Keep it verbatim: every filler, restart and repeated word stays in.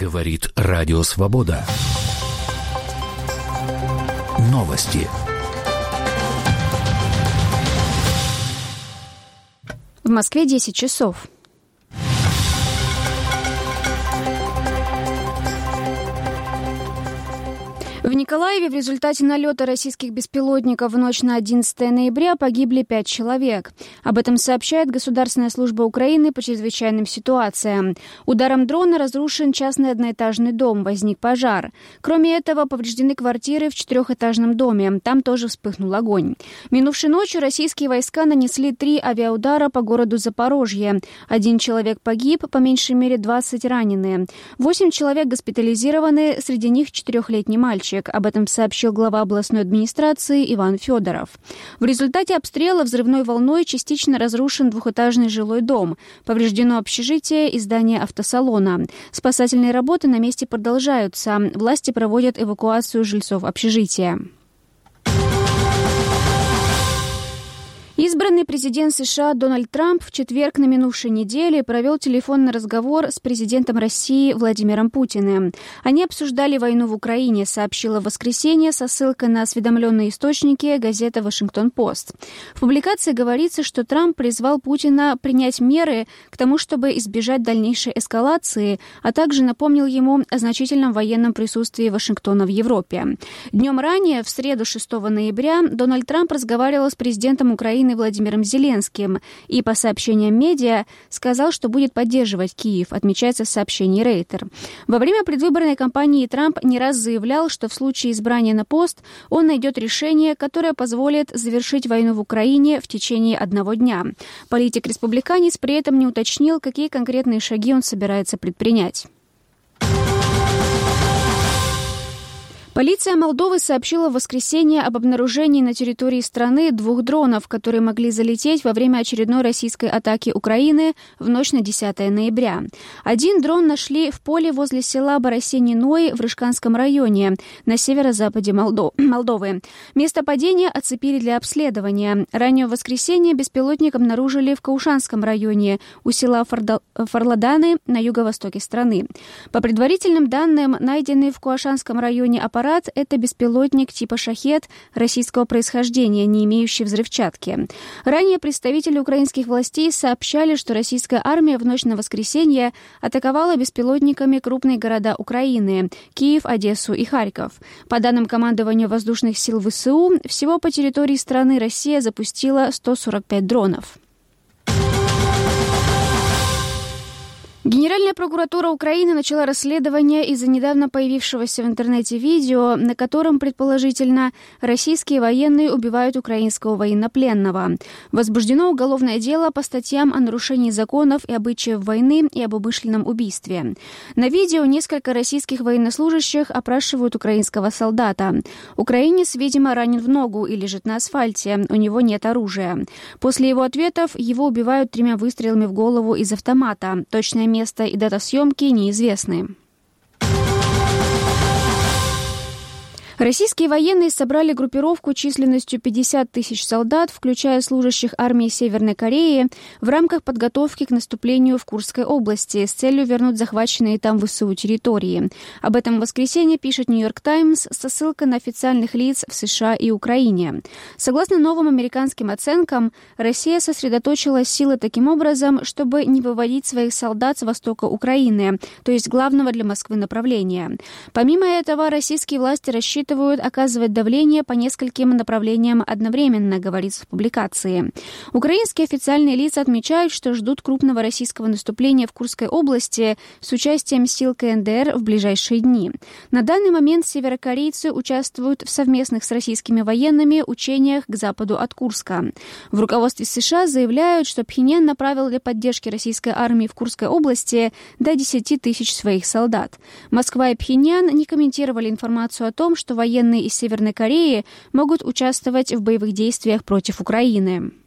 Говорит Радио Свобода. Новости. В Москве десять часов. В Николаеве в результате налета российских беспилотников в ночь на одиннадцатое ноября погибли пять человек. Об этом сообщает Государственная служба Украины по чрезвычайным ситуациям. Ударом дрона разрушен частный одноэтажный дом, возник пожар. Кроме этого, повреждены квартиры в четырехэтажном доме. Там тоже вспыхнул огонь. Минувшей ночью российские войска нанесли три авиаудара по городу Запорожье. Один человек погиб, по меньшей мере двадцать ранены. Восемь человек госпитализированы, среди них четырехлетний мальчик. Об этом сообщил глава областной администрации Иван Федоров. В результате обстрела взрывной волной частично разрушен двухэтажный жилой дом. Повреждено общежитие и здание автосалона. Спасательные работы на месте продолжаются. Власти проводят эвакуацию жильцов общежития. Избранный президент США Дональд Трамп в четверг на минувшей неделе провел телефонный разговор с президентом России Владимиром Путиным. Они обсуждали войну в Украине, сообщила в воскресенье со ссылкой на осведомленные источники газета «Вашингтон-Пост». В публикации говорится, что Трамп призвал Путина принять меры к тому, чтобы избежать дальнейшей эскалации, а также напомнил ему о значительном военном присутствии Вашингтона в Европе. Днем ранее, в среду шестого ноября, Дональд Трамп разговаривал с президентом Украины Владимиром Зеленским и, по сообщениям медиа, сказал, что будет поддерживать Киев, отмечается в сообщении Рейтер. Во время предвыборной кампании Трамп не раз заявлял, что в случае избрания на пост он найдет решение, которое позволит завершить войну в Украине в течение одного дня. Политик-республиканец при этом не уточнил, какие конкретные шаги он собирается предпринять. Полиция Молдовы сообщила в воскресенье об обнаружении на территории страны двух дронов, которые могли залететь во время очередной российской атаки Украины в ночь на десятое ноября. Один дрон нашли в поле возле села Боросени-Ной в Рыжканском районе на северо-западе Молдовы. Место падения оцепили для обследования. Ранее в воскресенье беспилотник обнаружили в Каушанском районе у села Фарладаны на юго-востоке страны. По предварительным данным, найденный в Каушанском районе аппарат – это беспилотник типа «Шахед» российского происхождения, не имеющий взрывчатки. Ранее представители украинских властей сообщали, что российская армия в ночь на воскресенье атаковала беспилотниками крупные города Украины – Киев, Одессу и Харьков. По данным командования воздушных сил ВСУ, всего по территории страны Россия запустила сто сорок пять дронов. Генеральная прокуратура Украины начала расследование из-за недавно появившегося в интернете видео, на котором, предположительно, российские военные убивают украинского военнопленного. Возбуждено уголовное дело по статьям о нарушении законов и обычаев войны и об умышленном убийстве. На видео несколько российских военнослужащих опрашивают украинского солдата. Украинец, видимо, ранен в ногу и лежит на асфальте, у него нет оружия. После его ответов его убивают тремя выстрелами в голову из автомата. Точное место и дата съемки неизвестны. Российские военные собрали группировку численностью пятьдесят тысяч солдат, включая служащих армии Северной Кореи, в рамках подготовки к наступлению в Курской области с целью вернуть захваченные там ВСУ территории. Об этом в воскресенье пишет «Нью-Йорк Таймс» со ссылкой на официальных лиц в США и Украине. Согласно новым американским оценкам, Россия сосредоточила силы таким образом, чтобы не выводить своих солдат с востока Украины, то есть главного для Москвы направления. Помимо этого, российские власти рассчитывают оказывать давление по нескольким направлениям одновременно, говорится в публикации. Украинские официальные лица отмечают, что ждут крупного российского наступления в Курской области с участием сил КНДР в ближайшие дни. На данный момент северокорейцы участвуют в совместных с российскими военными учениях к западу от Курска. В руководстве США заявляют, что Пхеньян направил для поддержки российской армии в Курской области до десять тысяч своих солдат. Москва и Пхеньян не комментировали информацию о том, что военные из Северной Кореи могут участвовать в боевых действиях против Украины.